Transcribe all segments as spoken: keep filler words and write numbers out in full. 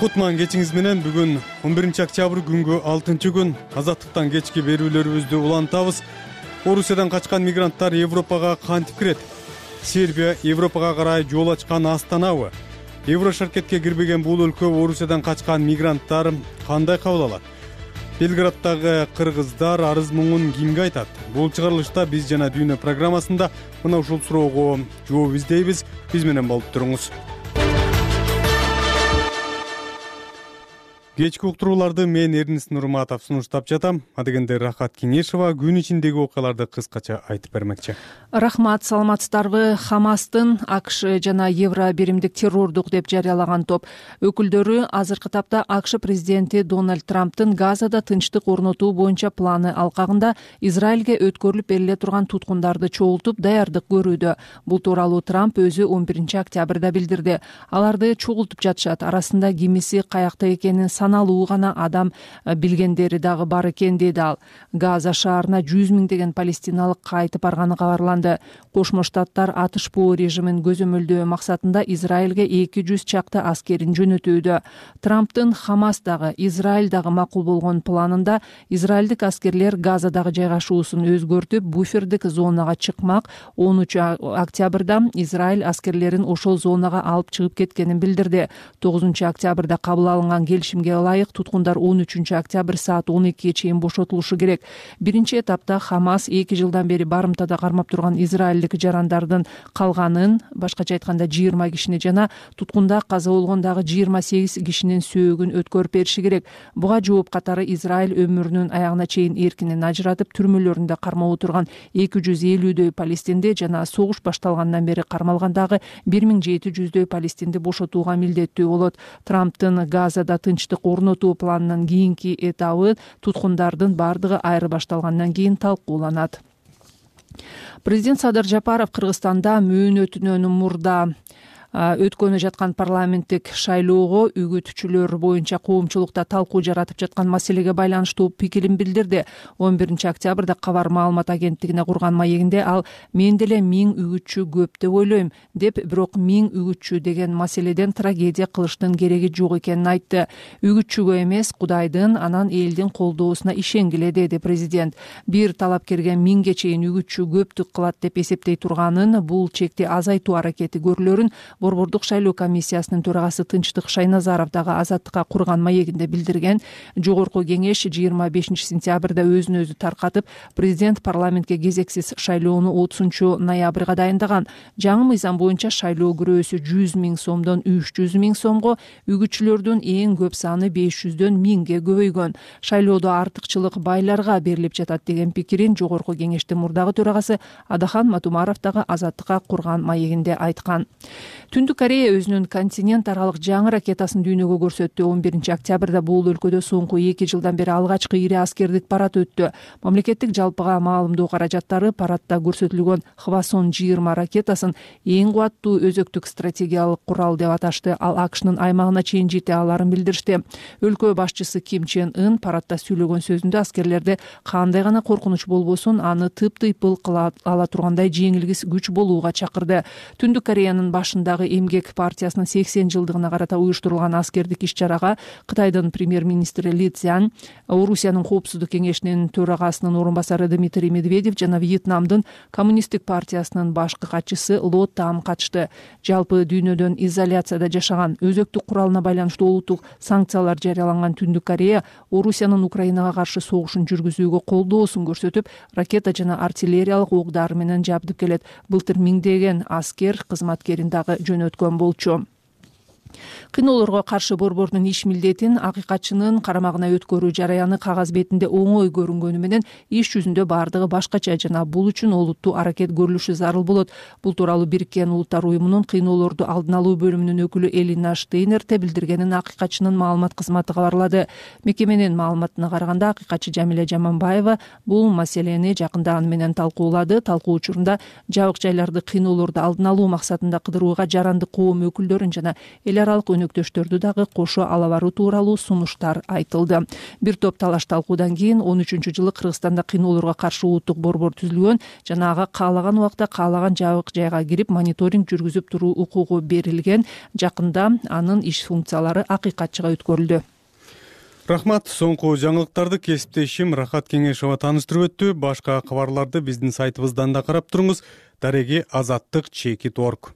Кутман кечиңиз менен бүгүн он биринчи октябрь күнгө алтынчы күн азаттыктан кечки берүүлөрүбүздү улантабыз. Орусиядан качкан мигранттар Европага кантип кирет? Сербия Европага карай жол ачкан астанабы? Еврошаркетке кирбеген бул өлкө Орусиядан качкан мигранттар кандай кабыл алат? Белграддагы кыргыздар арыз муңун кимге айтат? Бул чыгарылышта биз жана Дүйнө программасында мына ушул суроого жооп издейбиз. Биз менен болуп туруңуз. Кечки уктурууларды мен Эрнис Нурматов сунуштап жатам. Адегенде Рахат Кеңешова күн ичиндеги окуяларды кыскача айтып бермекчи. Рахмат, саламатсыздарбы. Хамастын АКШ жана Евро биримдик террордук деп жарыялаган топ өкүлдөрү азыркы тапта АКШ президенти Дональд Трамптын Газада тынчтык орнотуу боюнча планы алкагында Израилге өткөрүлүп бериле турган туткундарды чогултуп даярдык көрүүдө. Бул тууралуу Трамп өзү он биринчи октябрда билдирди. Аларды чогултуп жатышат. Арасында кимиси каякта экенин саналуу гана адам билгендери дагы бар экен деди ал. Газа шаарына жүз миңдеген палестиналык кайтып барганы кабарланды. Кошмо Штаттар атышпоо режимин көзөмөлдөө максатында Израилге эки жүз чакты аскерин жөнөтүүдө. Трамптын Хамас дагы, Израиль дагы макул болгон планында израилдик аскерлер Газадагы жайгашуусун өзгөртүп, буфердик зонага чыкмак. онунчу октябрда Израиль аскерлерин ошол зонага алып чыгып кеткенин билдирди. тогузунчу октябрда кабыл алынган келишимге ылайык туткундар он үчүнчү октябрь саат он экиге чейин бошотулушу керек. Биринчи этапта Хамас эки жылдан бери барымтада кармап турган израилдик жарандардын калганын, башкача айтканда жыйырма кишини жана туткунда каза болгон дагы жыйырма сегиз кишинин сөөгүн өткөрүп бериши керек. Буга жооп катары Израиль өмүрүнүн аягына чейин эркинен ажыратып, түрмөлөрүндө кармап отурган эки жүз элүүдөй палестинди жана согуш башталгандан бери кармалгандагы бир миң жети жүздөй палестинди бошотууга милдеттүү болот. Трамптын Газада тынчтык орнотуу планынын кийинки этабы туткундардын бардыгы айырбашталгандан кийин талкууланат. Президент Садыр Жапаров Кыргызстанда мөөнөтүнөн мурда өткөнү жаткан парламенттик шайлоого үгүтчүлөр боюнча коомчулукта талкуу жаратып жаткан маселеге байланыштуу пикирин билдирди. он биринчи октябрда Кабар маалымат агенттигине курган маегинде ал мен деле миң үгүтчү көп деп ойлойм деп, бирок миң үгүтчү деген маселеден трагедия кылыштын кереги жок экенин айтты. Үгүтчүгө эмес, Кудайдын, анан элдин колдоосуна ишенгиле, деди президент. Бир талапкерге миңге чейин үгүтчү көптүк кылат деп эсептей турганын, бул чекти азайтуу аракети көрүлөрүн Борбордук шайлоо комиссиясынын төрагасы Тынчтык Шайназаров дагы Азаттыкка курган маегинде билдирген. Жогорку кеңеш жыйырма бешинчи сентябрда өзүн өзү таркатып, президент парламентке кезексиз шайлоону отузунчу ноябрга дайындаган. Жаңы мыйзам боюнча шайлоо күрөөсү жүз миң сомдон үч жүз миң сомго, үгүтчүлөрдүн эң көп саны беш жүздөн миңге көбөйгөн. Шайлоодо артыкчылык байларга берилип жатат деген пикирин жогорку кеңештин мурдагы төрагасы Адахан Матумаров дагы Азаттыкка курган маегинде айткан. Түндүк Корея өзүнүн континент аралык жаңы ракетасын дүйнөгө көрсөттү. он биринчи октябрда бул өлкөдө соңку эки жылдан бери алгачкы ири аскердик парад өттү. Мамлекеттик жалпыга маалымдоо каражаттары парадда көрсөтүлгөн Хвасон жыйырма ракетасын эң кубаттуу өзөктүк стратегиялык курал деп аташты. Ал АКШнын аймагына чейин жете аларын билдиришти. Өлкө башчысы Ким Чен Ын парадда сүйлөгөн сөзүндө аскерлерди кандай гана коркунуч болбосун, аны тып-тыйпыл кыла ала тургандай жеңилгис күч болууга чакырды. Түндүк Кореянын башындагы Эмгек партиясынын сексен жылдыгына карата уюштурулган аскердик иш-чарага Кытайдын премьер-министри Ли Цзян, Орусиянын коопсуздук кеңешинин төрагасынын орун басары Дмитрий Медведев жана Вьетнамдын коммунисттик партиясынын башкы катчысы Ло Там катышты. Жалпы дүйнөдөн изоляцияда жашаган, өзөктүк куралына байланыштуу улуттук санкциялар жарыяланган Түндүк Корея Орусиянын Украинага каршы согушун жүргүзүүгө колдоосун көрсөтүп, ракета жана артиллериялык ок-дары менен жабдып келет. Былтыр миңдеген аскер кызматкерин дагы жөнөткөн болчу. Кыйноолорго каршы борбордун иш милдетин акыйкатчынын карамагына өткөрүү жараяны кагаз бетинде оңой көрүнгөнү менен иш жүзүндө бардыгы башкача жана бул үчүн олуттуу аракет көрүлүшү зарыл болот. Бул тууралуу Бириккен Улуттар уюмунун кыйноолорду алдын алуу бөлүмүнүн өкүлү Элина Штейнерте билдиргенин акыйкатчынын маалымат кызматы кабарлады. Мекеменин маалыматына караганда, акыйкатчы Жамиля Жаманбаева бул маселени жакында аны менен талкуулады. Талкуу учурунда жабык жайларды кыйноолорду алдын алуу максатында кыдырууга жарандык коом өкүлдөрүн жана эл эл аралык өнөктөштөрдү дагы кошо ала баруу тууралуу сунуштар айтылды. Бир топ талаш талкуудан кийин он үчүнчү жылы Кыргызстанда кыйноолорго каршы улуттук борбор түзүлгөн жана ага каалаган убакта каалаган жабык жайга кирип мониторинг жүргүзүп туруу укугу берилген. Жакында анын иш функциялары акыйкатчыга өткөрүлдү. Рахмат. Соңку жаңылыктарды кесиптешим Рахат Кеңешова тааныштырып өттү. Башка кабарларды биздин сайтыбыздан да карап туруңуз. Дареги азаттык чекит точка орг.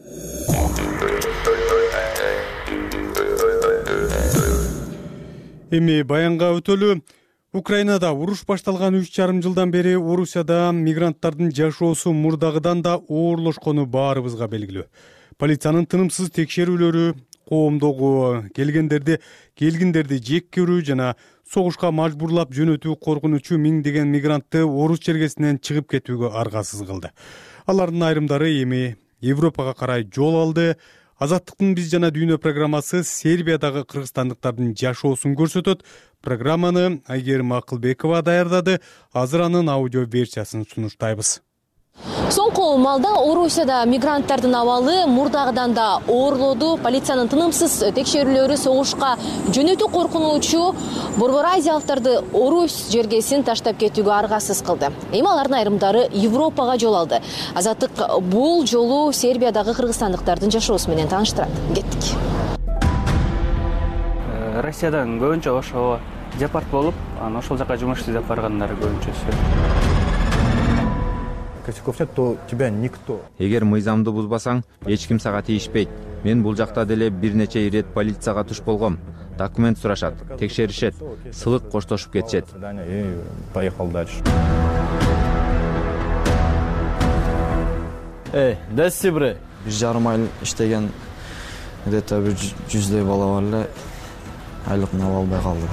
Эми баянга өтөлү. Украинада уруш башталган үч жарым жылдан бери Орусияда мигранттардын жашоосу мурдагыдан да оорлошкону баарыбызга белгилүү. Полициянын тынымсыз текшерүүлөрү, коомдогу келгендерди келгиндерди жек көрүү жана согушка мажбурлап жөнөтүү коркунучу миңдеген мигрантты Орус чергесинен чыгып кетүүгө аргасыз кылды. Алардын айрымдары эми Европага карай жол алды. Азаттыктын биз жана дүйнө программасы Сербиядагы кыргызстандыктардын жашоосун көрсөтөт. Программаны Айгерим Акылбекова даярдады. Азыр анын аудио версиясын сунуштайбыз. Соңку малда Орусияда мигранттардын абалы мурдагыдан да оорлоду. Полициянын тынымсыз текшерүүлөрү согушка жөнөтүү коркунучу борбор азиялыктарды Орус жергесин таштап кетүүгө аргасыз кылды. Эми алардын айрымдары Европага жол алды. Азаттык бул жолу Сербиядагы кыргызстандыктардын жашоосу менен тааныштырат. Кеттик. Россиядан көбүнчө ошо депорт болуп, анан ошол жака жумуш издеп баргандар көбүнчөсү. Косяков нет, то тебя никто. Эгер мыйзамды бузбасаң, эч ким сага тийишпейт. Мен бул жакта деле бир нече ирет полицияга туш болгом. Документ сурашат, текшеришет, сылык коштошуп кетишет. И поехал дальше. Эй, дасси бре. Бир жарым ай иштеген где-то бир жүздөй бала бар эле. Айлыкын ала албай калды.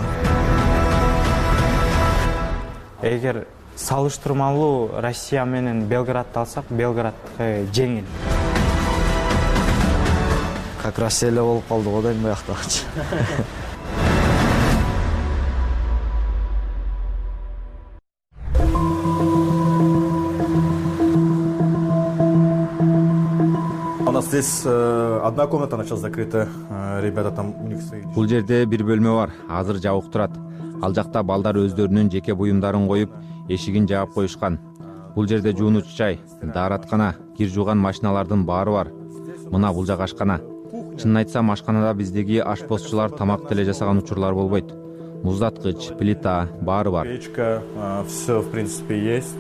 Эгер салыштырмалуу Россия менен Белградты алсак, Белград жеңил. Как раз эле болуп калды го дейм бияктагычы. У нас здесь одна комната, она сейчас закрыта. Ребята там у них свои. Бул жерде бир бөлмө бар, азыр жабык турат. Ал жакта балдар өздөрүнүн жеке буюмдарын коюп, эшигин жаап коюшкан. Бул жерде жуунуч чай, даараткана, кир жууган машиналардын баары бар. Мына бул жак ашкана. Чынын айтсам, ашканада биздеги ашпозчулар тамак деле жасаган учурлар болбойт. Муздаткыч, плита, баары бар. Печка, все в принципе есть.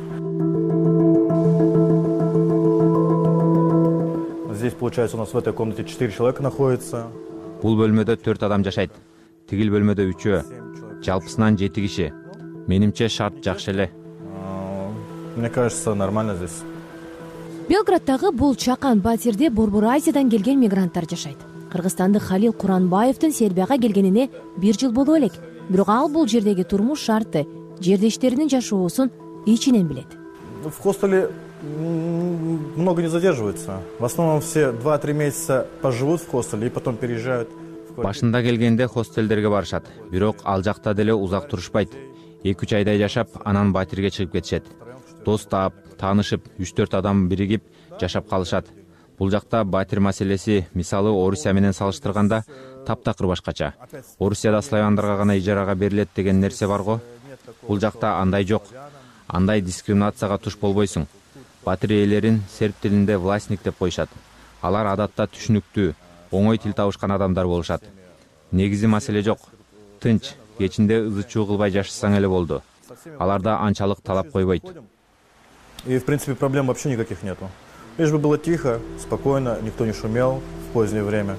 Здесь, получается, у нас в этой комнате четыре человека находится. Бул бөлмөдө төрт адам жашайт. Тигил бөлмөдө үчөө. Жалпысынан жети киши. Менимче шарт жакшы эле. Мне кажется, нормально здесь. Белградтагы бул чакан батирде Борбор Азиядан келген мигранттар жашайт. Кыргызстандык Халил Куранбаевдин Сербияга келгенине бир жыл болуп элек. Бирок ал бул жердеги турмуш шарты, жердештеринин жашоосун ичинен билет. В хостеле много не задерживаются. В основном все два-три месяца поживут в хостеле и потом переезжают. Башында келгенде хостелдерге барышат. Бирок ал жакта деле узак турушпайт. эки үч айдай жашап, анан батирге чыгып кетишет. Дос таап, таанышып, үч төрт адам биригип жашап калышат. Бул жакта батир маселеси, мисалы Орусия менен салыштырганда, таптакыр башкача. Орусияда славяндарга гана ижарага берилет деген нерсе бар го. Бул жакта андай жок. Андай дискриминацияга туш болбойсуң. Батир ээлерин серб тилинде властник деп коюшат. Алар адатта түшүнүктүү, оңой тил табышкан адамдар болушат. Негизи маселе жок. Тынч, кечинде ызы-чуу кылбай жашасаң эле болду. Аларда анчалык талап койбойт. И в принципе проблем вообще никаких нету. Лишь бы было тихо, спокойно, никто не шумел в позднее время.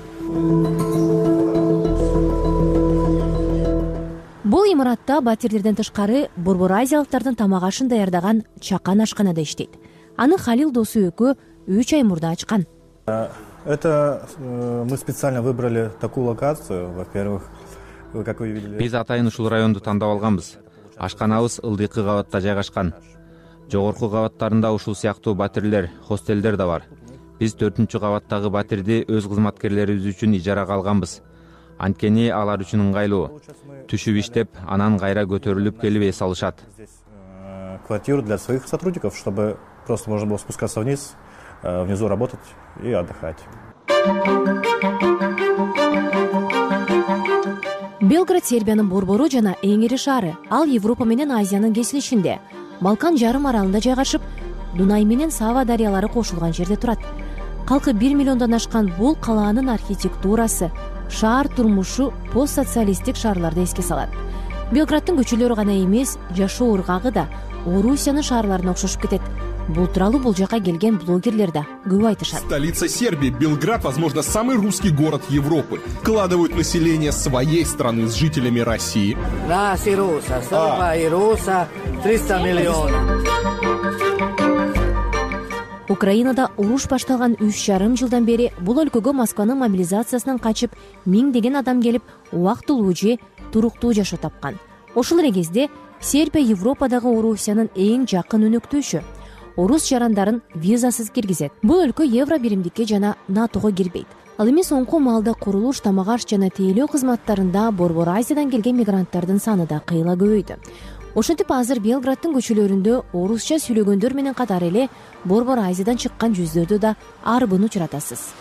Бул имаратта батирлерден тышкары Борбор азиялыктардын тамак ашын даярдаган чакан ашканада иштейт. Аны Халил досу экөө үч ай мурда ачкан. Это мы специально выбрали такую локацию, во-первых, как вы видели. Биз атайын ушул районду тандап алганбыз. Ашканабыз ылдыйкы кабатта жайгашкан. Жогорку кабаттарында ушул сыяктуу батирлер, хостелдер да бар. Биз төртүнчү кабаттагы батирди өз кызматкерлерибиз үчүн ижарага алганбыз. Анткени алар үчүн ыңгайлуу. Түшүп иштеп, анан кайра көтөрүлүп келип эс алышат. Квартиру для своих сотрудников, чтобы просто можно было спускаться вниз, внизу работать и отдыхать. Белград Сербиянын борбору жана эң ири шаары. Ал Европа менен Азиянын кесилишинде. Балкан жарым аралында жайгашып, Дунай менен Сава дарыялары кошулган жерде турат. Калкы бир миллиондон ашкан бул калаанын архитектурасы, шаар турмушу постсоциалисттик шаарларды эске салат. Белграддын көчөлөрү гана эмес, жашоо ыргагы да Орусиянын шаарларына окшошуп кетет. Бул тууралуу бул жака келген блогерлер да көп айтышат. Столица Сербии, Белград, возможно, самый русский город Европы. Вкладывают население своей страны с жителями России. Нас и руса, Серба и руса, триста миллионов. Украинада уруш башталган үч жарым жылдан бери бул өлкөгө Москванын мобилизациясынан качып миңдеген адам келип убактылуу же туруктуу жашоо тапкан. Ошол эле кезде Сербия Европадагы Орусиянын эң жакын өнөктөшү. Орус жарандарын визасыз киргизет. Бул өлкө евро биримдикке жана натого кирбейт. Ал эми соңку маалда курулуш, тамак аш жана тейлөө кызматтарында Борбор Азиядан келген мигранттардын саны да кыйла көбөйдү. Ошентип азыр Белграддын көчөлөрүндө орусча сүйлөгөндөр менен катар эле Борбор Азиядан чыккан жүздөрдү да арбын учуратасыз.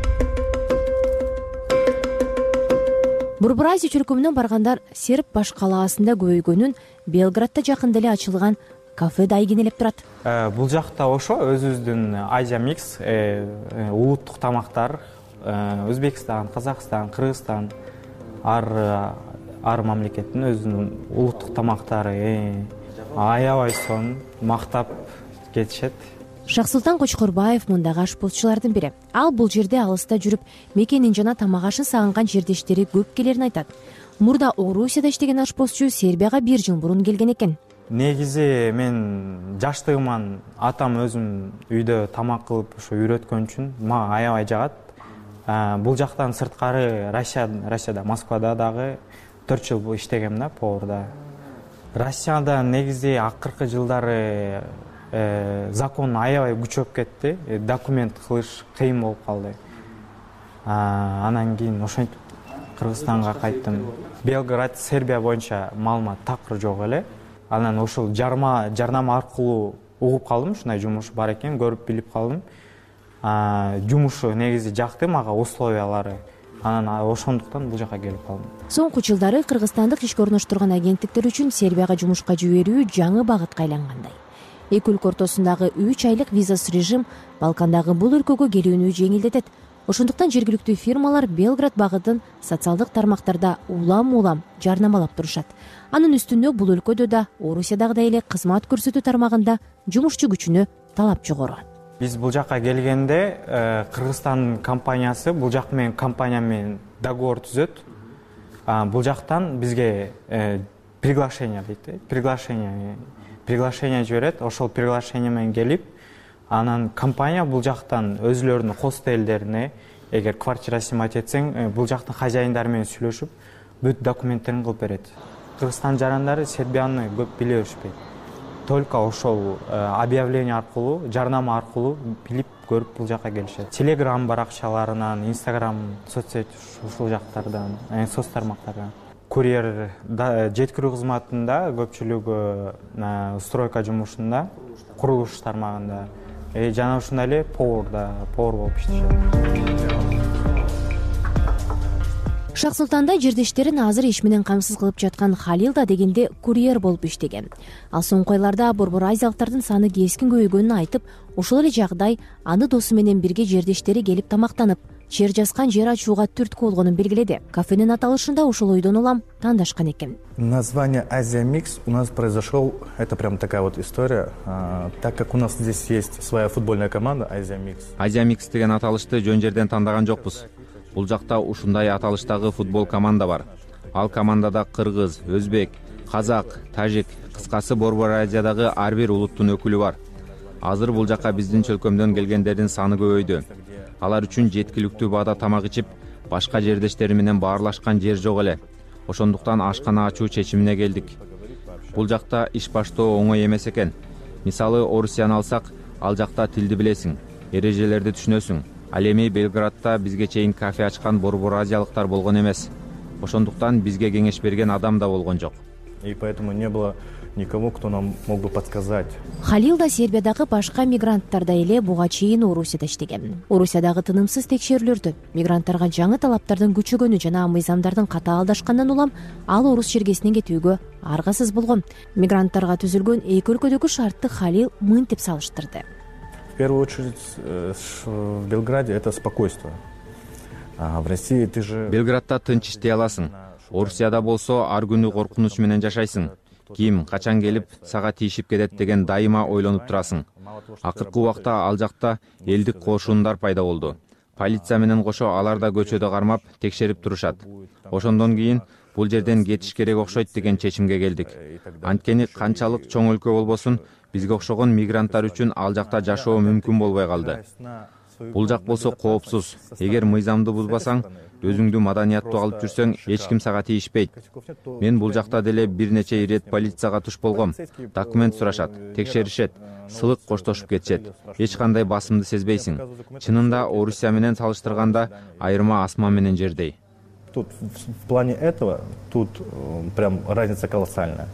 Борбор Азия чөлкөмүнөн баргандар серб баш калаасында көбөйгөнүн, Белградда жакында эле ачылган кафе да ийгенелеп турат. Бул жакта ошо өзүбүздүн Азия микс улуттук тамактар, Өзбекстан, Казакстан, Кыргызстан, ар ар мамлекеттин өзүнүн улуттук тамактары аябай сонун мактап кетишет. Шахсултан Кочкорбаев мындагы ашпозчулардын бири. Ал бул жерде алыста жүрүп, мекенин жана тамак ашын сагынган жердештери көп келерин айтат. Мурда Орусияда иштеген ашпозчу Сербияга бир жыл мурун келген экен. Негизи мен жаштыгыман атам өзүм үйдө тамак кылып ошо үйрөткөн үчүн мага аябай жагат. Бул жактан сырткары Россия, Россияда, Москвада дагы төрт жыл иштегем да, поварда. Россияда негизи акыркы жылдары закон аябай күчөп кетти, документ кылыш кыйын болуп калды. Анан кийин ошентип Кыргызстанга кайттым. Белград, Сербия боюнча маалымат такыр жок эле. Анан ошол жарма жарнама аркылуу угуп калдым, ушундай жумуш бар экен, көрүп билип калдым. Жумушу негизи жакты мага, условиялары. Анан ошондуктан бул жака келип калдым. Соңку жылдары кыргызстандык ишке орноштурган агенттиктер үчүн Сербияга жумушка жиберүү жаңы багытка айлангандай. Эки өлкө ортосундагы үч айлык визасыз режим Балкандагы бул өлкөгө келүүнү жеңилдетет. Ошондуктан жергиликтүү фирмалар Белград багытын социалдык тармактарда улам-улам жарнамалап турушат. Анын үстүнө бул өлкөдө да Орусиядагыдай эле кызмат көрсөтүү тармагында жумушчу күчүнө талап жогору. Биз бул жака келгенде Кыргызстан компаниясы бул жак менен компания менен договор түзөт. Бул жактан бизге приглашение дейт, приглашение приглашение жиберет. Ошол приглашение менен келип, анан компания бул жактан өзүлөрүнүн хостелдерине, эгер квартира снимать этсең, бул жактын хозяиндары менен сүйлөшүп, бүт документтерин кылып берет. Кыргызстан жарандары Сербияны көп биле беришпейт. Только ошол объявление аркылуу, жарнама аркылуу билип көрүп бул жака келишет. Телеграм баракчаларынан, Инстаграм, соцсет ушул жактардан, соц тармактардан. Курьер жеткирүү кызматында көпчүлүгү стройка жумушунда, курулуш тармагында, жана ушундай эле поварда, повар болуп иштешет. Шахсултанда жердештерин азыр иш менен камсыз кылып жаткан Халил да дегенде курьер болуп иштеген. Ал соңку айларда Борбор Азиялыктардын саны кескин көбөйгөнүн айтып, ошол эле жагдай аны досу менен бирге жердештери келип тамактанып, чер жазган жер ачууга түрткү болгонун белгиледи. Кафенин аталышында ошол ойдон улам тандашкан экен. Название Азия Микс у нас произошел, это прям такая вот история, а, так как у нас здесь есть своя футбольная команда Азия Микс. Азия Микс деген аталышты жөн жерден тандаган жокпуз. Бул жакта ушундай аталыштагы футбол команда бар. Ал командада кыргыз, өзбек, казак, тажик, кыскасы Борбор Азиядагы ар бир улуттун өкүлү бар. Азыр бул жака биздин чөлкөмдөн келгендердин саны көбөйдү. Алар үчүн жеткиликтүү баада тамак ичип, башка жердештери менен баарлашкан жер жок эле. Ошондуктан ашкана ачуу чечимине келдик. Бул жакта иш баштоо оңой эмес экен. Мисалы, Орусияны алсак, ал жакта тилди билесиң, эрежелерди түшүнөсүң. Ал эми Белградта бизге чейин кафе ачкан Борбор Азиялыктар болгон эмес. Ошондуктан бизге кеңеш берген адам да болгон жок. И поэтому не было никого, кто нам мог бы подсказать. Халил да Сербиядагы башка мигранттардай эле буга чейин Орусияда иштеген. Орусиядагы тынымсыз текшерүүлөрдө мигранттарга жаңы талаптардын күчөгөнү жана мыйзамдардын катаалдашкандан улам ал орус чергесине кетүүгө аргасыз болгон. Мигранттарга түзүлгөн эки өлкөдөгү шартты Халил мынтип салыштырды. В первую очередь в Белграде это спокойствие. А в России ты же... Белградда тынч иштей аласың. Орусияда болсо ар күнү коркунуч менен жашайсың. Ким качан келип сага тийишип кетет деген дайыма ойлонуп турасың. Акыркы убакта ал жакта элдик кошундар пайда болду. Полиция менен кошо алар да көчөдө кармап текшерип турушат. Ошондон кийин бул жерден кетиш керек окшойт деген чечимге келдик. Анткени канчалык чоң өлкө болбосун, бизге окшогон мигранттар үчүн ал жакта жашоо мүмкүн болбой калды. Бул жак болсо коопсуз. Эгер мыйзамды бузбасаң, өзүңдү маданияттуу алып жүрсөң, эч ким сага тийишпейт. Мен бул жакта деле бир нече ирет полицияга туш болгом. Документ сурашат, текшеришет, сылык коштошуп кетишет. Эч кандай басымды сезбейсиң. Чынында Орусия менен салыштырганда айырма асман менен жердей. Тут в плане этого тут прям разница колоссальная.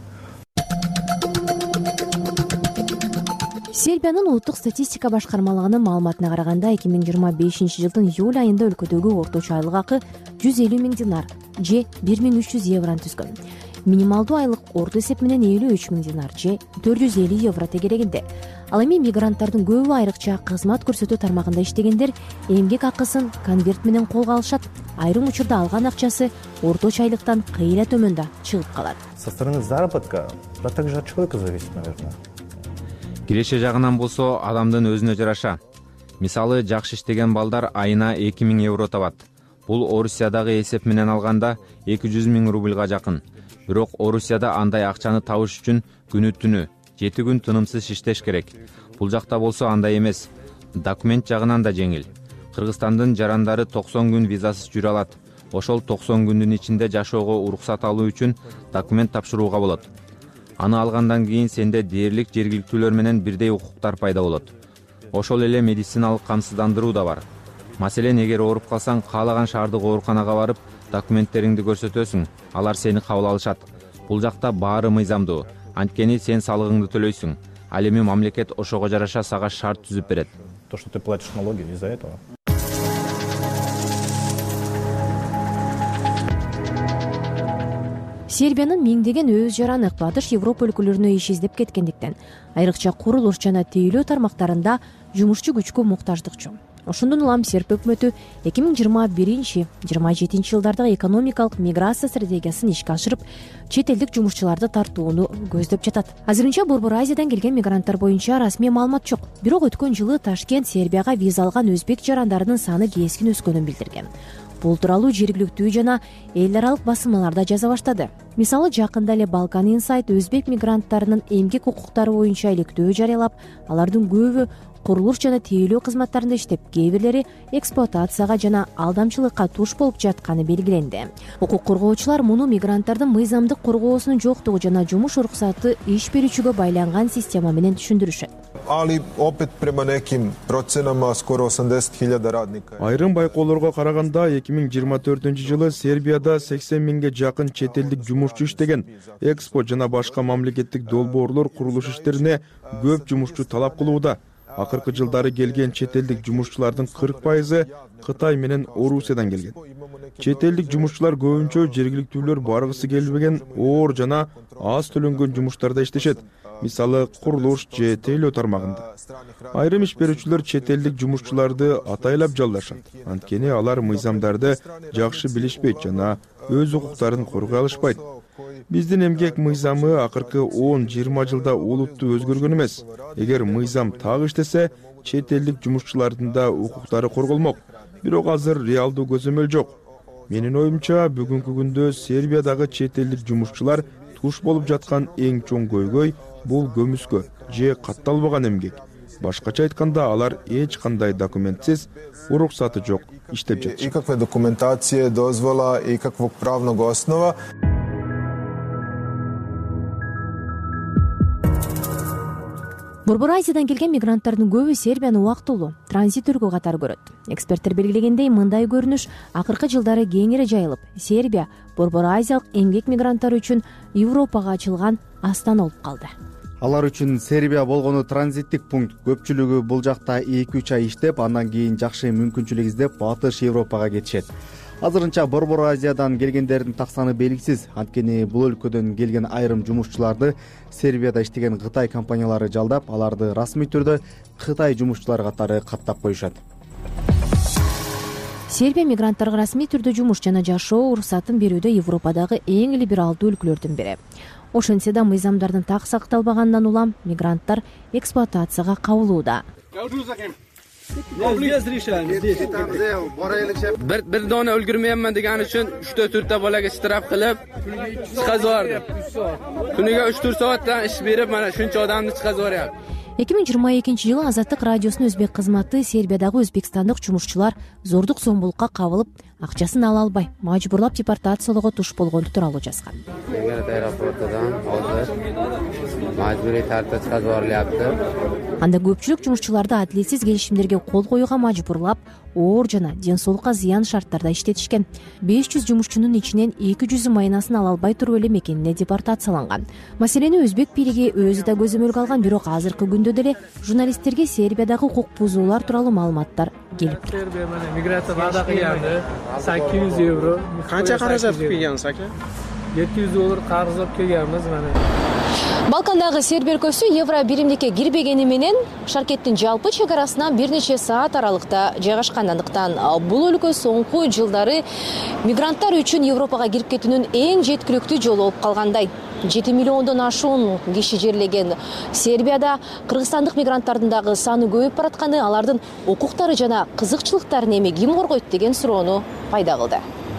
Сербиянын улуттук статистика башкармалыгынын маалыматына караганда эки миң жыйырма бешинчи жылдын июль айында өлкөдөгү орточо айлык акы жүз элүү миң динар же бир миң үч жүз еврону түзгөн. Минималдуу айлык орто эсеп менен элүү үч миң динар же төрт жүз элүү евро тегерегинде. Ал эми мигранттардын көбү айрыкча кызмат көрсөтүү тармагында иштегендер эмгек акысын конверт менен колго алышат. Айрым учурда алган акчасы орточо айлыктан кыйла төмөн да чыгып калат. Со стороны заработка, да также от человека зависит, наверное. Киреше жагынан болсо адамдын өзүнө жараша. Мисалы, жакшы иштеген балдар айына эки миң евро табат. Бул Орусиядагы эсеп менен алганда эки жүз миң рубльга жакын. Бирок Орусияда андай акчаны табыш үчүн күнү-түнү жети күн тынымсыз иштеш керек. Бул жакта болсо андай эмес. Документ жагынан да жеңил. Кыргызстандын жарандары токсон күн визасыз жүрө алат. Ошол токсон күндүн ичинде жашоого уруксат алуу үчүн документ тапшырууга болот. Аны алгандан кийин сенде дээрлик жергиликтүүлөр менен бирдей укуктар пайда болот. Ошол эле медициналык камсыздандыруу да бар. Маселен, эгер ооруп калсаң, каалаган шаардык ооруканага барып, документтериңди көрсөтөсүң, алар сени кабыл алышат. Бул жакта баары мыйзамдуу. Анткени сен салыгыңды төлөйсүң. Ал эми мамлекет ошого жараша сага шарт түзүп берет. То, что ты платишь налоги из-за этого. Сербиянын миңдеген өз жараны батыш Европа өлкөлөрүнө иш издеп кеткендиктен, айрыкча курулуш жана тейлөө тармактарында жумушчу күчкө муктаждыкчу. Ошондон улам серб өкмөтү эки миң жыйырма биринчи — жыйырма жетинчи жылдардагы экономикалык миграция стратегиясын ишке ашырып, чет элдик жумушчуларды тартууну көздөп жатат. Азырынча Борбор Азиядан келген мигранттар боюнча расмий маалымат жок. Бирок өткөн жылы Ташкент Сербияга виза алган өзбек жарандарынын саны кескин өскөнүн билдирген. Бул тууралуу жергиликтүү жана эл аралык басылмаларда жаза баштады. Мисалы, жакында эле Balkan Insight өзбек мигранттарынын эмгек укуктары боюнча иликтөө жарыялап, алардын көбү курулуш жана тейлөө кызматтарында иштеп, кээ бирлери эксплуатацияга жана алдамчылыкка туш болуп жатканы белгиленди. Укук коргоочулар муну мигранттардын мыйзамдык коргоосунун жоктугу жана жумуш уруксаты иш берүүчүгө байланган система менен түшүндүрүшөт. Ali opet prema nekim procenama skoro osamdeset hiljada radnika. Айрым байкоолорго караганда эки миң жыйырма төртүнчү жылы Сербияда сексен миңге жакын чет элдик жумушчу иштеген. Экспо жана башка мамлекеттик долбоорлор курулуш иштерине көп жумушчу талап кылууда. Акыркы жылдары келген чет элдик жумушчулардын кырк пайызы Кытай менен Орусиядан келген. Чет элдик жумушчулар көбүнчө жергиликтүүлөр баргысы келбеген оор жана аз төлөнгөн жумуштарда иштешет. Мисалы, курулуш же тейлөө тармагында. Айрым иш берүүчүлөр чет элдик жумушчуларды атайлап жалдашат. Анткени алар мыйзамдарды жакшы билишпейт жана өз укуктарын коргой алышпайт. Биздин эмгек мыйзамы акыркы он жыйырма жылда олуттуу өзгөргөн эмес. Эгер мыйзам так иштесе, чет элдик жумушчулардын да укуктары корголмок. Бирок азыр реалдуу көзөмөл жок. Менин оюмча, бүгүнкү күндө Сербиядагы чет элдик жумушчулар туш болуп жаткан эң чоң көйгөй бул көмүскө же катталбаган эмгек. Башкача айтканда, алар эч кандай документсиз, уруксаты жок иштеп жатышат. И каква документација, дозвола и каквог правног основа. Борбор Азиядан келген мигранттардын көбү Сербияны убактылуу транзит өлкө катары көрөт. Эксперттер белгилегендей, мындай көрүнүш акыркы жылдары кеңири жайылып, Сербия Борбор Азиялык эмгек мигранттары үчүн Европага ачылган астана болуп калды. Алар үчүн Сербия болгону транзиттик пункт. Көпчүлүгү бул жакта эки үч ай иштеп, андан кийин жакшы мүмкүнчүлүк издеп батыш Европага кетишет. Азырынча Борбор Азиядан келгендердин так саны белгисиз. Анткени бул өлкөдөн келген айрым жумушчуларды Сербияда иштеген Кытай компаниялары жалдап, аларды расмий түрдө Кытай жумушчулары катары каттап коюшат. Сербия мигранттарга расмий түрдө жумуш жана жашоо уруксатын берүүдө Европадагы эң либералдуу өлкөлөрдүн бири. Ошентсе да мыйзамдардын так сакталбаганынан улам мигранттар эксплуатацияга кабылууда. Bir, bir dona ulgurmayapman degani uchun uch to'rtta bolaga straf qilib chiqazyordi. Kuniga uch to'rt soatdan ish berib, mana shuncha odamni chiqazoryapti. эки миң жыйырма экинчи жылы Азаттык радиосунун өзбек кызматы Сербиядагы өзбекстандык жумушчулар зордук зомбулукка кабылып, акчасын ала албай, мажбурлап депортациялоого туш болгону тууралуу жазган. Majburiy tartibda chiqaryapti. Анда көпчүлүк жумушчуларды адилетсиз келишимдерге кол коюуга мажбурлап, оор жана ден соолукка зыян шарттарда иштетишкен. беш жүз жумушчунун ичинен эки жүзү майнасын ала албай туруп эле мекенине депортацияланган. Маселени өзбек бийлиги өзү да көзөмөлгө алган, бирок азыркы күндө деле журналисттерге Сербиядагы укук бузуулар тууралуу маалыматтар келип турат. Сербия менен миграция вада кылган sakkiz yuz евро. Канча каражат кыйгансыз ака? жети жүз доллар карызап келгенбиз мына. Балкандагы Сербия өлкөсү евро биримдикке кирбегени менен шаркеттин жалпы чек арасынан бир нече саат аралыкта жайгашкандыктан бул өлкө соңку жылдары мигранттар үчүн Европага кирип кетүүнүн эң жеткиликтүү жолу болуп калгандай. жети миллиондон ашуун киши жерлеген Сербияда кыргызстандык мигранттардын дагы саны көбөйүп баратканы алардын укуктары жана кызыкчылыктарын эми ким коргойт деген суроону пайда кылды.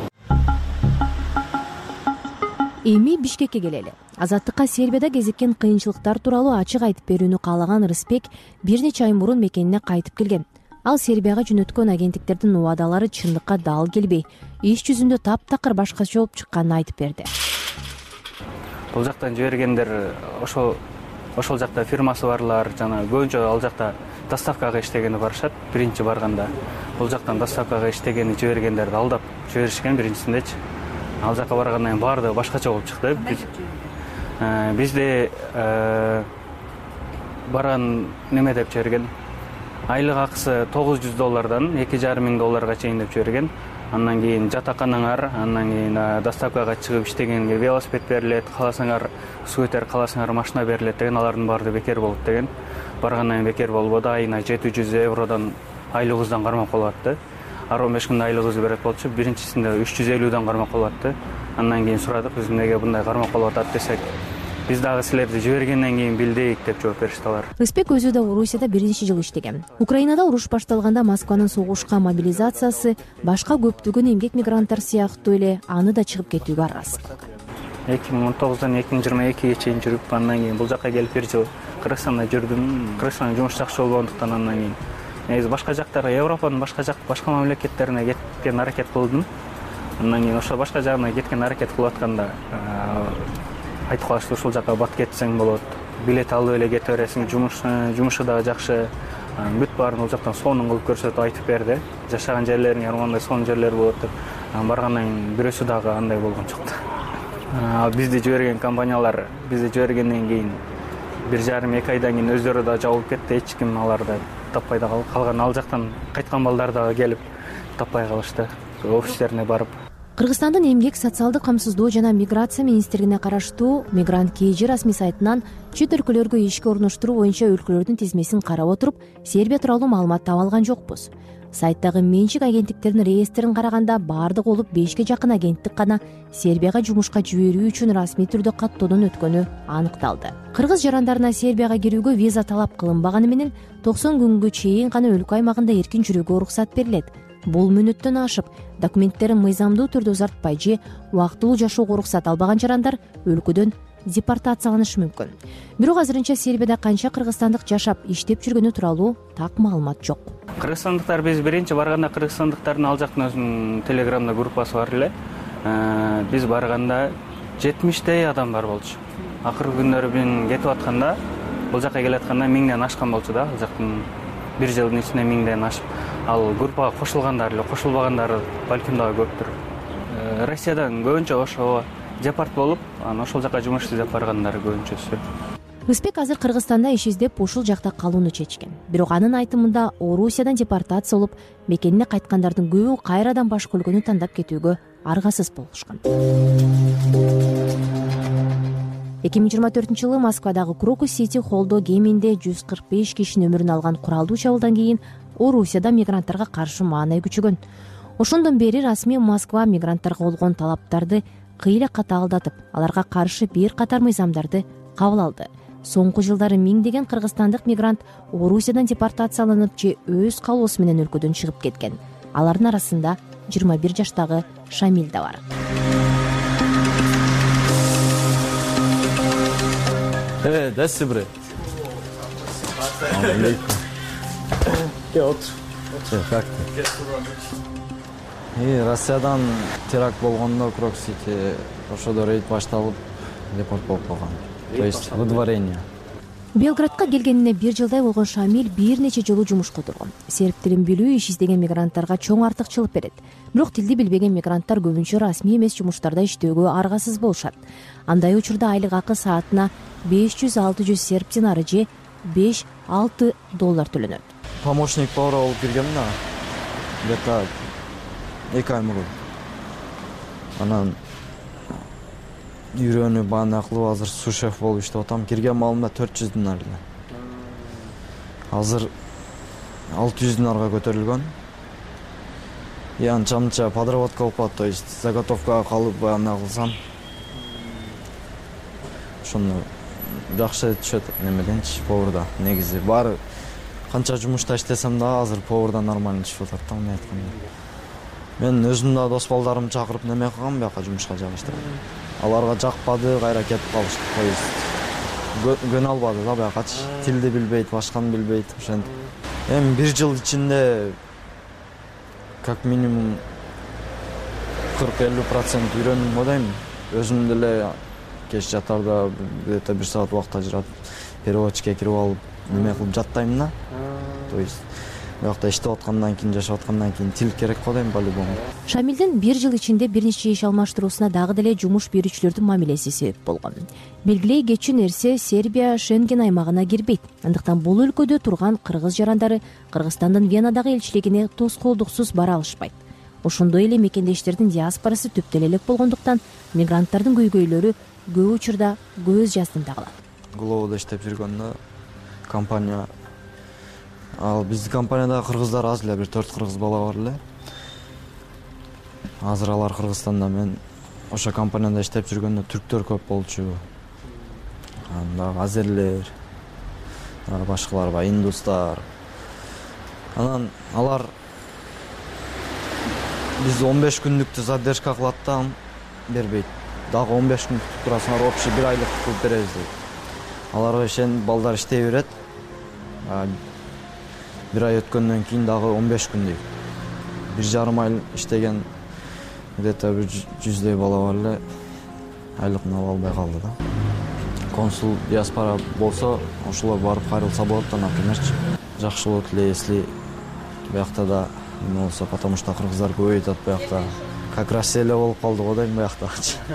Эми Бишкекке келели. Азаттыкка Сербияда кезиккен кыйынчылыктар тууралуу ачык айтып берүүнү каалаган Рыспек бир нече ай мурун мекенине кайтып келген. Ал Сербияга жөнөткөн агенттиктердин убадалары чындыкка дал келбей, иш жүзүндө таптакыр башкача болуп чыкканын айтып берди. Бул жактан жибергендер ошол ошол жакта фирмасы барлар, жана көбүнчө ал жакта доставкага иштегени барышат. Биринчи барганда бул жактан доставкага иштегени жибергендерди алдап жиберишкен биринчисиндечи. Ал жака баргандан кийин баардыгы башкача болуп чыкты. Бизде барган неме деп жиберген. Айлык акысы тогуз жүз доллардан эки жарым миң долларга чейин деп жиберген. Андан кийин жатаканаңар, андан кийин доставкага чыгып иштегенге велосипед берилет, кааласаңар скутер, кааласаңар машина берилет деген, алардын баары бекер болот деген. Баргандан кийин бекер болбоду, айына жети жүз евродон айлыгыбыздан кармап калып атты. он беш күндө айлыгыбызды берет болчу, биринчисинде үч жүз элүүдөн кармап калып атты. Андан кийин сурадык, биз эмнеге мындай кармап калып атат десек, биз дагы силерди жибергенден кийин билдик деп жооп беришти алар. Рыспек өзү да Орусияда бир нече жыл иштеген. Украинада уруш башталганда Москванын согушка мобилизациясы башка көптөгөн эмгек мигранттар сыяктуу эле аны да чыгып кетүүгө аргасыз кылган. эки миң он тогуздан эки миң жыйырма экиге чейин жүрүп, андан кийин бул жакка келип бир жыл Кыргызстанда жүрдүм. Кыргызстанда жумуш жакшы болгондуктан андан кийин негизи башка жактарга, Европанын башка жак, башка мамлекеттерине кеткен аракет кылдым. Андан кийин ошо башка жагына кеткен аракет кылып атканда айтып калышты, ушул жака бат кетсең болот, билет алып эле кете бересиң, жумуш жумушу дагы жакшы, бүт баарын ал жактан сонун кылып көрсөтүп айтып берди. Жашаган жерлериңер мындай сонун жерлер болот деп. Баргандан кийин бирөөсү дагы андай болгон жок. Бизди жиберген компаниялар бизди жибергенден кийин бир жарым эки айдан кийин өздөрү да жабылып кетти, эч ким аларды таппай да калган. Ал жактан кайткан балдар дагы келип таппай калышты, офистерине барып. Кыргызстандын эмгек, социалдык камсыздоо жана миграция министрлигине караштуу Мигрант КЖ расмий сайтынан чет өлкөлөргө ишке орноштуруу боюнча өлкөлөрдүн тизмесин карап отуруп, Сербия тууралуу маалымат таба алган жокпуз. Сайттагы менчик агенттиктердин реестрин караганда баардыгы болуп бешке жакын агенттик гана Сербияга жумушка жиберүү үчүн расмий түрдө каттоодон өткөнү аныкталды. Кыргыз жарандарына Сербияга кирүүгө виза талап кылынбаганы менен токсон күнгө чейин гана өлкө аймагында эркин жүрүүгө уруксат берилет. Бул мөөнөттөн ашып, документтерин мыйзамдуу түрдө узартпай же убактылуу жашоого уруксат албаган жарандар өлкөдөн депортацияланышы мүмкүн. Бирок азырынча Сербияда канча кыргызстандык жашап, иштеп жүргөнү тууралуу так маалымат жок. Кыргызстандыктар биз биринчи барганда кыргызстандыктардын ал жактын өзүнүн телеграмда группасы бар эле. Биз барганда жетимиштей адам бар болчу. Акыркы күндөрү мен кетип атканда бул жака келатканда миңден ашкан болчу да, бул жактын бир жылдын ичинде миңден ашып. Ал группага кошулгандар эле, кошулбагандары балким дагы көптүр. Россиядан көбүнчө ошо депорт болуп, анан ошол жака жумуш издеп баргандар көбүнчөсү. Рыспек азыр Кыргызстанда иш издеп ушул жакта калууну чечкен. Бирок анын айтымында Орусиядан депортация болуп, мекенине кайткандардын көбү кайрадан башка өлкөнү тандап кетүүгө аргасыз болушкан. эки миң жыйырма төртүнчү жылы Москвадагы Крокус Сити Холдо кеминде жүз кырк беш кишинин өмүрүн алган куралдуу чабуулдан кийин Орусияда мигранттарга каршы маанай күчөгөн. Ошондон бери расмий Москва мигранттарга болгон талаптарды кыйла катаалдатып, аларга каршы бир катар мыйзамдарды кабыл алды. Соңку жылдары миңдеген кыргызстандык мигрант Орусиядан депортацияланып же өз калоосу менен өлкөдөн чыгып кеткен. Алардын арасында жыйырма бир жаштагы Шамил да бар. Э, дайсы брат. Как ты? И Россиядан теракт болгондо Крокус-Сити ошодо рейд башталып, депорт болуп калган. То есть выдворение. Белградка келгенине бир жылдай болгон Шамил бир нече жолу жумушка отурган. Серб тилин билүү иш издеген мигранттарга чоң артыкчылык берет. Бирок тилди билбеген мигранттар көбүнчө расмий эмес жумуштарда иштөөгө аргасыз болушат. Андай учурда айлык акы саатына беш жүз алты жүз серб динары же беш алты доллар төлөнөт. Помощник повара болуп киргем да. Где-то эки ай мурун. Анан үйрөнүп бааны кылып азыр су-шеф болуп иштеп атам. Кирген маалымда төрт жүз динар эле. Азыр алты жүз динарга көтөрүлгөн. И анча-мынча подработка болуп атат, то есть заготовкага калып бааны кылсам. Ошону жакшы түшөт немеденчи поварда. Негизи баары канча жумушта иштесем да азыр поварда нормально түшүп атат да, мен айтканда. Мен өзүм да дос балдарымды чакырып неме кылгам, бияка жумушка жагыштырам. Аларга жакпады, кайра кетип калышты. То есть көнө албады да биякачы. Тилди билбейт, башканы билбейт, ошентип. Эми бир жыл ичинде как минимум кырк элүү процент үйрөндүм ойдойм. Өзүм деле кеч жатарда где-то бир саат убакыт ажыратып, переводчикке кирип алып, неме кылып жаттайм да. То есть биякта иштеп аткандан кийин, жашап аткандан кийин тил керек го дейм по-любому. Шамилдин бир жыл ичинде бир нече иш алмаштыруусуна дагы деле жумуш берүүчүлөрдүн мамилеси себеп болгон. Белгилей кетчү нерсе Сербия Шенген аймагына кирбейт. Андыктан бул өлкөдө турган кыргыз жарандары Кыргызстандын Венадагы элчилигине тоскоолдуксуз бара алышпайт. Ошондой эле мекендештердин диаспорасы түптөн элек болгондуктан мигранттардын көйгөйлөрү көп учурда көз жаастында калат. Глобада иштеп жүргөндө компания, ал биздин компанияда кыргыздар аз эле, бир төрт кыргыз бала бар эле. Азыр алар Кыргызстанда, мен ошо компанияда иштеп жүргөндө түрктөр көп болчу. Анда азерлер, башкалар бар, индустар. Анан алар биз он беш күндүктү задержка кылат да бербейт. Дагы он беш күн күтүп турасыңар, общий бир айлык кылып беребиз дейт. Аларга ишен балдар иштей берет. Бир ай өткөндөн кийин дагы он беш күн дейт. Бир жарым ай иштеген где-то бир жүздөй бала бар эле айлыкын ала албай калды да. Консул диаспора болсо, ошолор барып кайрылса болот да, например. Жакшы болот эле, если биякта да эме болсо, потому что кыргыздар көбөйүп атат биякта. Как раз эле болуп калды го дейм биякта.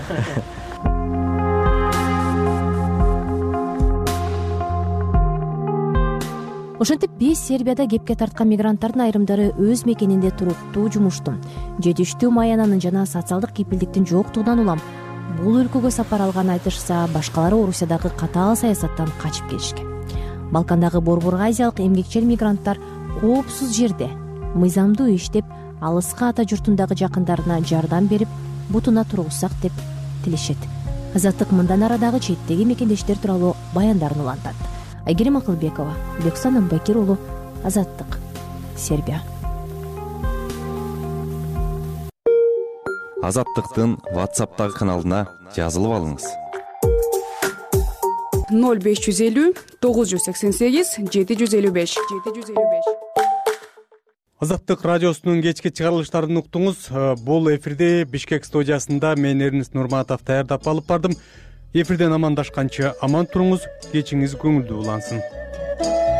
Ошентип биз Сербияда кепке тарткан мигранттардын айрымдары өз мекенинде туруктуу жумуштун, жетиштүү маянанын жана социалдык кепилдиктин жоктугунан улам бул өлкөгө сапар алган айтышса, башкалары Орусиядагы катаал саясаттан качып келишкен. Балкандагы борбор азиялык эмгекчил мигранттар коопсуз жерде мыйзамдуу иштеп, алыска ата журтундагы жакындарына жардам берип, бутуна тургузсак деп тилешет. Азаттык мындан арадагы четтеги мекендештер тууралуу баяндарын улантат. Айгерим Акылбекова, Бексан Амбакир уулу, Азаттык, Сербия. Азаттыктын WhatsApp'тагы каналына жазылып алыңыз. ноль беш жүз элүү тогуз жүз сексен сегиз жети жүз элүү беш. Азаттык радиосунун кечки чыгарылыштарын уктуңуз. Бул эфирде Бишкек студиясында мен Эрнест Нурматов даярдап алып бардым. эфирден амандашканча аман туруңуз, кечиңиз көңүлдүү улансын.